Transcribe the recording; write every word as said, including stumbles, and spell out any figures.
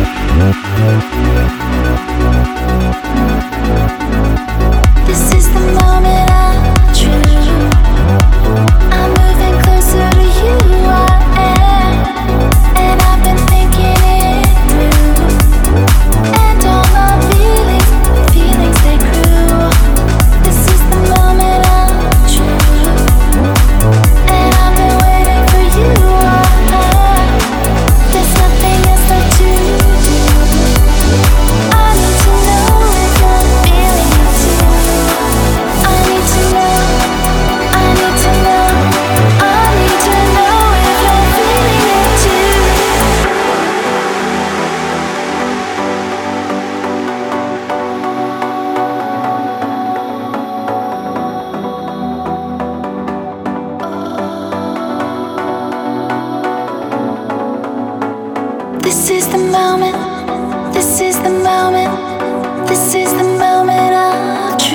This is the moment of truth. I'm moving closer to you, I am. And I've been thinking it through. And all my feelings, feelings they grew. This is the moment of truth. And I've been waiting for you, I am. There's nothing else left to do. I need to know if you're feeling it too. I need to know, I need to know, I need to know if you're feeling it too. This is the moment, this is the moment, this is the moment of truth.